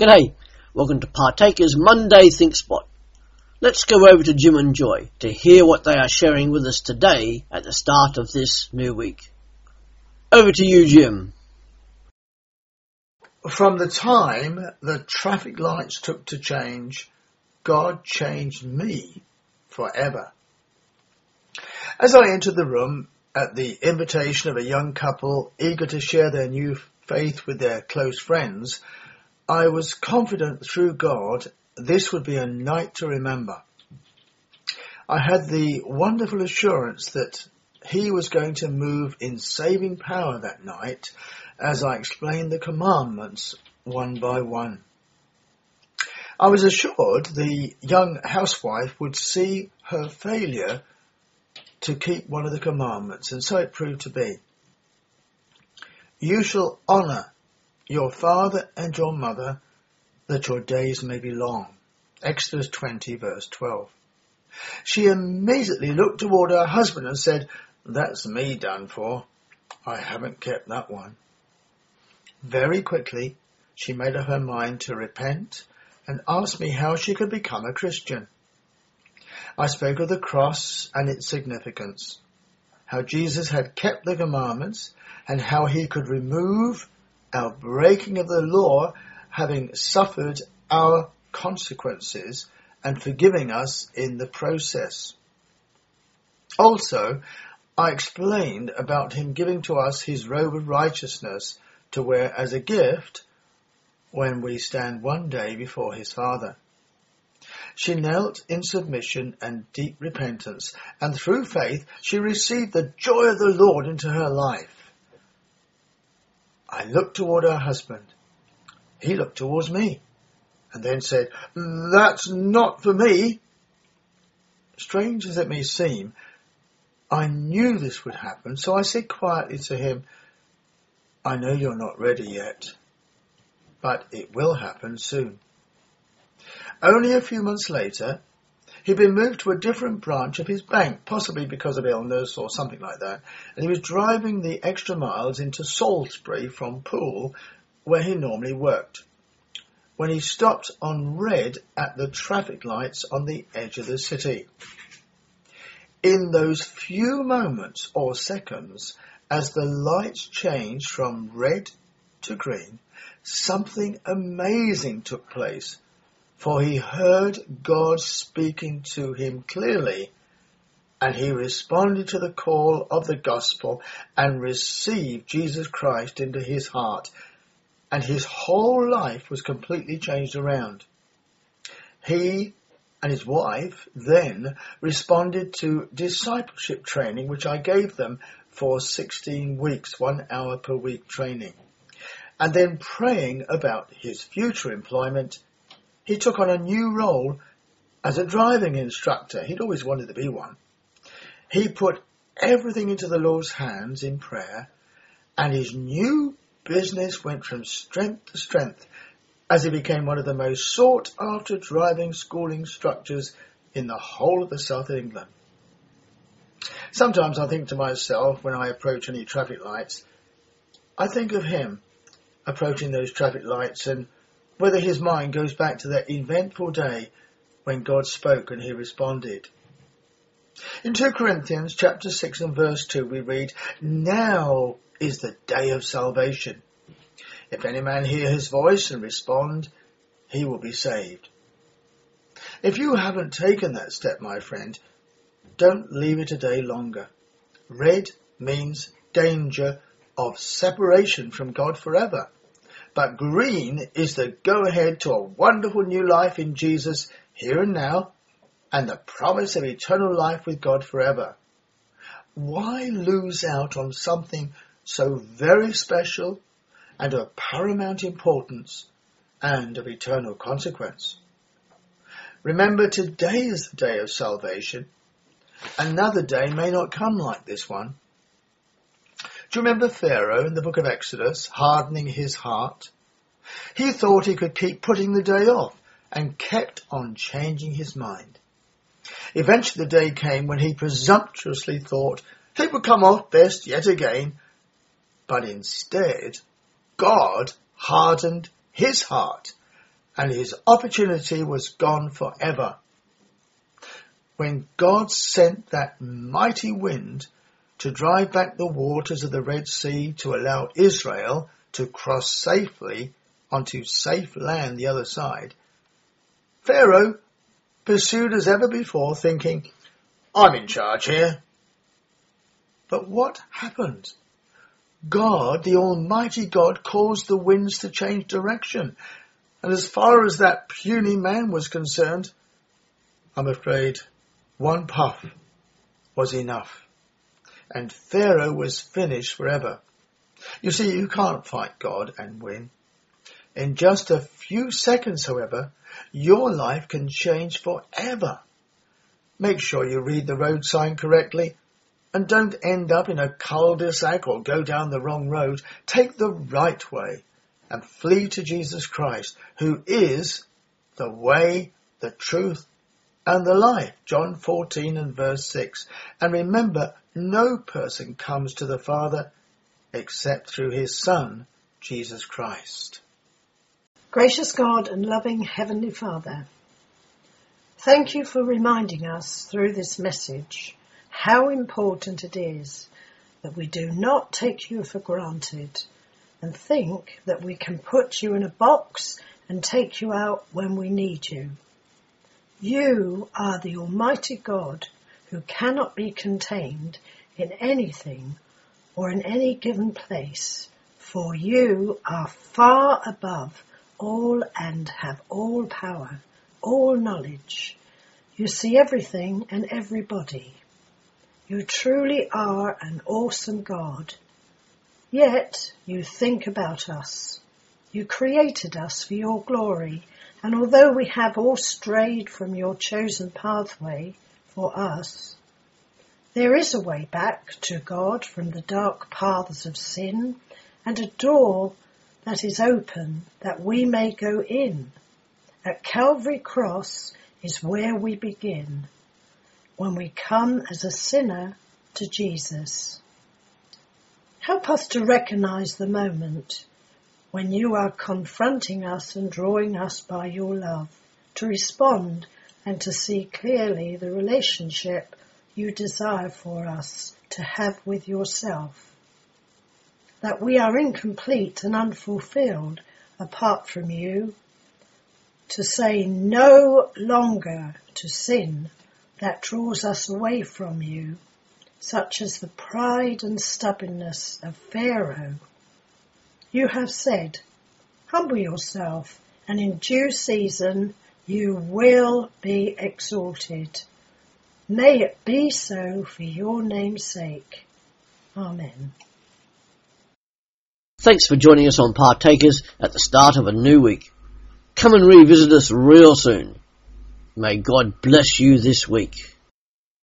G'day, welcome to Partakers Monday Think Spot. Let's go over to Jim and Joy to hear what they are sharing with us today at the start of this new week. Over to you, Jim. From the time the traffic lights took to change, God changed me forever. As I entered the room at the invitation of a young couple eager to share their new faith with their close friends, I was confident through God this would be a night to remember. I had the wonderful assurance that He was going to move in saving power that night as I explained the commandments one by one. I was assured the young housewife would see her failure to keep one of the commandments, and so it proved to be. You shall honour your father and your mother, that your days may be long. Exodus 20 verse 12. She immediately looked toward her husband and said, that's me done for. I haven't kept that one. Very quickly, she made up her mind to repent and asked me how she could become a Christian. I spoke of the cross and its significance, how Jesus had kept the commandments and how he could remove our breaking of the law, having suffered our consequences and forgiving us in the process. Also, I explained about him giving to us his robe of righteousness to wear as a gift when we stand one day before his Father. She knelt in submission and deep repentance, and through faith she received the joy of the Lord into her life. I looked toward her husband. He looked towards me and then said, that's not for me. Strange as it may seem, I knew this would happen, so I said quietly to him, I know you're not ready yet, but it will happen soon. Only a few months later, he'd been moved to a different branch of his bank, possibly because of illness or something like that, and he was driving the extra miles into Salisbury from Poole, where he normally worked, when he stopped on red at the traffic lights on the edge of the city. In those few moments or seconds, as the lights changed from red to green, something amazing took place. For he heard God speaking to him clearly, and he responded to the call of the gospel and received Jesus Christ into his heart, and his whole life was completely changed around. He and his wife then responded to discipleship training, which I gave them for 16 weeks, 1 hour per week training, and then praying about his future employment. He took on a new role as a driving instructor. He'd always wanted to be one. He put everything into the Lord's hands in prayer, and his new business went from strength to strength as he became one of the most sought-after driving school instructors in the whole of the south of England. Sometimes I think to myself when I approach any traffic lights, I think of him approaching those traffic lights and whether his mind goes back to that eventful day when God spoke and he responded. In 2 Corinthians chapter 6 and verse 2 we read, now is the day of salvation. If any man hear his voice and respond, he will be saved. If you haven't taken that step, my friend, don't leave it a day longer. Red means danger of separation from God forever. But green is the go-ahead to a wonderful new life in Jesus here and now, and the promise of eternal life with God forever. Why lose out on something so very special and of paramount importance and of eternal consequence? Remember, today is the day of salvation. Another day may not come like this one. Do you remember Pharaoh in the book of Exodus hardening his heart? He thought he could keep putting the day off and kept on changing his mind. Eventually the day came when he presumptuously thought it would come off best yet again, but instead God hardened his heart and his opportunity was gone forever. When God sent that mighty wind to drive back the waters of the Red Sea to allow Israel to cross safely onto safe land the other side, Pharaoh pursued as ever before, thinking, I'm in charge here. But what happened? God, the Almighty God, caused the winds to change direction. And as far as that puny man was concerned, I'm afraid one puff was enough. And Pharaoh was finished forever. You see, you can't fight God and win. In just a few seconds, however, your life can change forever. Make sure you read the road sign correctly and don't end up in a cul-de-sac or go down the wrong road. Take the right way and flee to Jesus Christ, who is the way, the truth, and the life. John 14 and verse 6. And remember, no person comes to the Father except through his Son, Jesus Christ. Gracious God and loving Heavenly Father, thank you for reminding us through this message how important it is that we do not take you for granted and think that we can put you in a box and take you out when we need you. You are the Almighty God who cannot be contained in anything or in any given place, for you are far above all and have all power, all knowledge. You see everything and everybody. You truly are an awesome God. Yet you think about us. You created us for your glory, and although we have all strayed from your chosen pathway for us, there is a way back to God from the dark paths of sin, and a door that is open that we may go in. At Calvary Cross is where we begin, when we come as a sinner to Jesus. Help us to recognize the moment when you are confronting us and drawing us by your love, to respond and to see clearly the relationship you desire for us to have with yourself. That we are incomplete and unfulfilled apart from you, to say no longer to sin that draws us away from you, such as the pride and stubbornness of Pharaoh. You have said, humble yourself, and in due season you will be exalted. May it be so for your name's sake. Amen. Thanks for joining us on Partakers at the start of a new week. Come and revisit us real soon. May God bless you this week.